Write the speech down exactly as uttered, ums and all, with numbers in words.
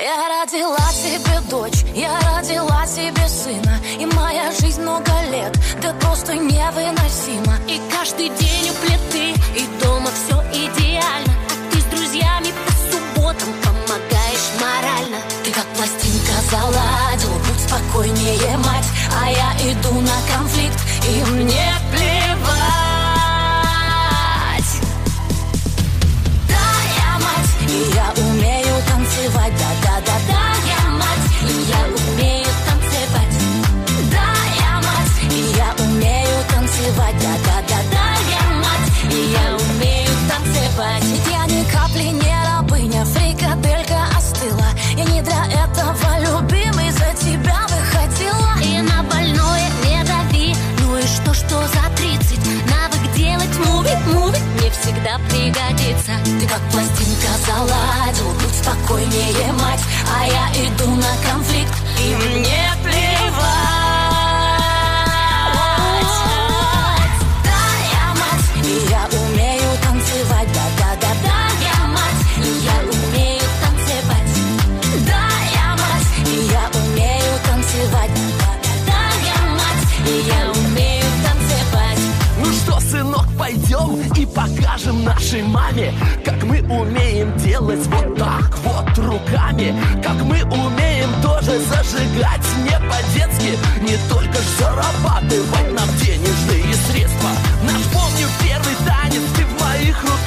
Я родила себе дочь, я родила себе сына, и моя жизнь много лет, да просто невыносима. И каждый день у плиты, и дома все идеально, а ты с друзьями по субботам помогаешь морально. Ты как пластинка заладила, будь спокойнее, мать, а я иду на конфликт, и мне плевать. Да, я мать, и я умею танцевать, да-да-да-да, я мать, и я умею танцевать. Да, я мать, и я умею танцевать, да-да-да-да, я мать, и я умею танцевать. Ведь я ни капли не рабыня, фрикаделька остыла. Я не для этого, любимый, за тебя выходила. И на больное не дави, ну и что, что за тридцать? Навык делать муви, муви мне всегда пригодится. Ты как пластинка заладил, будь спокойнее, мать, а я иду на конфликт, и мне плевать. Да, я мать, и я умею танцевать, да-да-да-да, я мать, и я умею танцевать. Да, я мать, и я умею танцевать, да-да-да-да, я мать, и я умею танцевать. Ну что, сынок, пойдем и покажем нашей маме, как мы умеем делать вот так вот руками, как мы умеем тоже зажигать не по-детски, не только ж зарабатывать нам денежные средства. Наш, помню, первый танец, ты в моих руках